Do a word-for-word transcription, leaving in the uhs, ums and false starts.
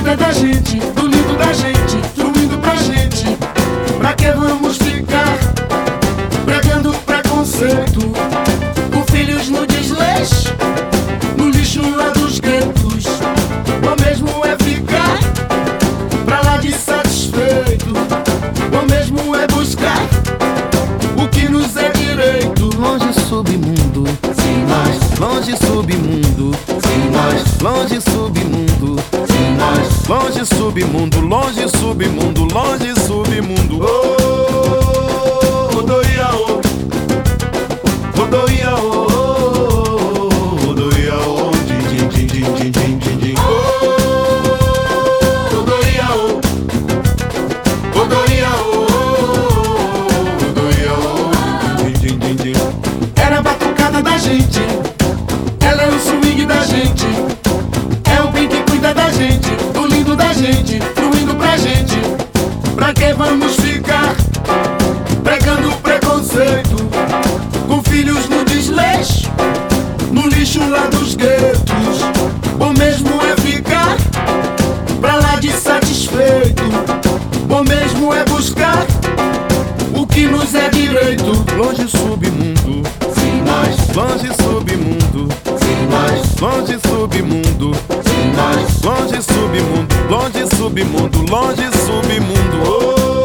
batucada da gente, do lindo da gente, fluindo pra gente. Pra que vamos ficar pregando preconceito com filhos no desleixo, no lixo lá dos guetos? Bom mesmo é ficar pra lá de satisfeito, bom mesmo é buscar o que nos é direito. Longe submundo, Sem mais, longe submundo, sem mais, longe submundo, sem mais. longe submundo, longe submundo, longe submundo. Oh, Rodoiaô, Rodoiaô, Rodoiaô, din din din din din din din. Oh, Rodoiaô, Rodoiaô, Rodoiaô, din din din din. Era a batucada da gente, ela é o swing da gente, é o bem que cuida da gente, do lindo da gente, fluindo pra gente. Pra que vamos ficar pregando preconceito com filhos no desleixo, no lixo lá dos guetos? Bom mesmo é ficar pra lá de satisfeito, bom mesmo é buscar o que nos é direito. Longe submundo, Sem mais, longe submundo, sem mais, longe submundo, sem mais. longe submundo, longe submundo, longe submundo. Oh,